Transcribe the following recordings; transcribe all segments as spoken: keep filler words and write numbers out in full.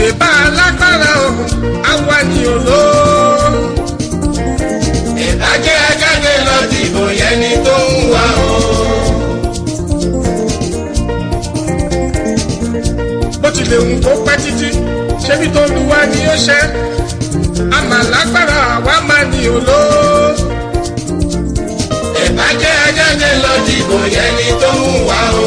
ṣe bá alágbára o àwa ni òlò. ìbàjẹ́ ajáde lọ dìbò yẹni tó ń wá o. bó tilẹ̀ ń kó pẹ́ títí ṣebí tó lu wá ní ó ṣe àmà lágbára àwa máa ní òlò. ìbàjẹ́ ajáde lọ dìbò yẹni tó ń wá o.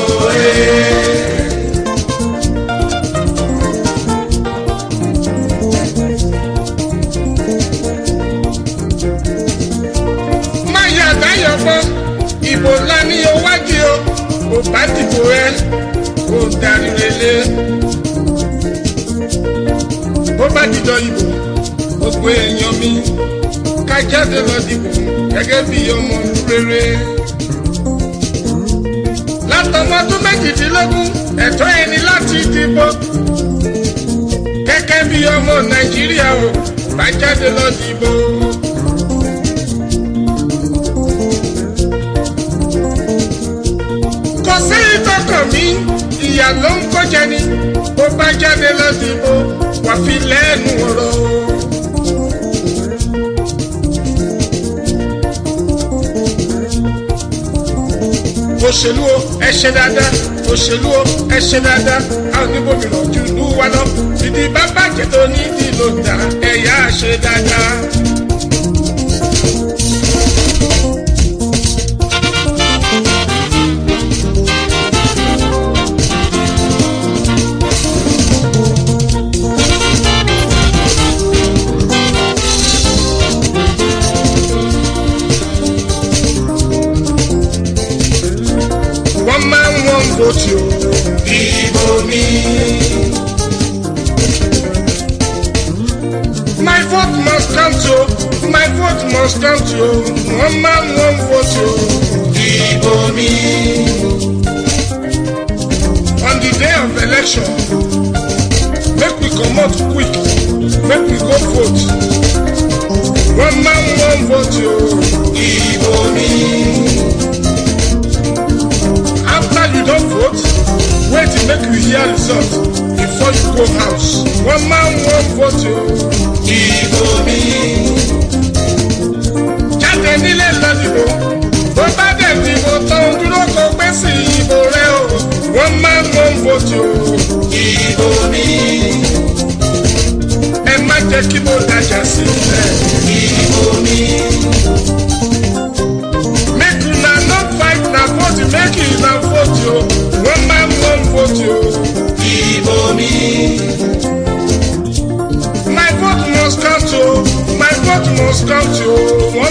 ìbò ńlá ní owájú o kò bá dìbò ẹ kò darí relé. bó bá dìjọ ìbò gbogbo èèyàn mi ká jáde lọ dìbò gẹ́gẹ́ bí ọmọ rere. látọmọdún méjìdínlógún ẹ̀tọ́ ẹni láti dìbò gẹ́gẹ́ bí ọmọ nàìjíríà o bá jáde lọ dìbò. kò sí ìtọ́kàn mi ìyà ló ń kọjá ni bó bá jáde lọ dìbò wà fi lẹ́nu ọ̀rọ̀. òṣèlú o ẹ ṣe dáadáa òṣèlú o ẹ ṣe dáadáa a ò ní gómìnà jù lù wá lọ ìdí bá bàjẹ́ tó ní ìlò dá ẹ̀yà ṣe dáadáa. Vote you, dìbò mi. My vote must count you, my vote must count you. One man, one vote you, dìbò mi. On the day of election, make we come out quick, make we go vote. One man, one vote you, dìbò mi. After you don't vote, wait to make you hear result before you go house. One man, one vote you. Dìbò mi. Jáde nílé lọ dìbò. Bó bá dẹ̀ dìbò tán dúró kó pé sí ìbò rẹ o. One man, one vote you. Dìbò mi. Ẹ má jẹ́ kí mo dájà sílẹ̀. Dìbò mi. Make una no fight na vote make una vote yo. One man one vote yo. Dìbò mi. My vote must count yo. My vote must count yo.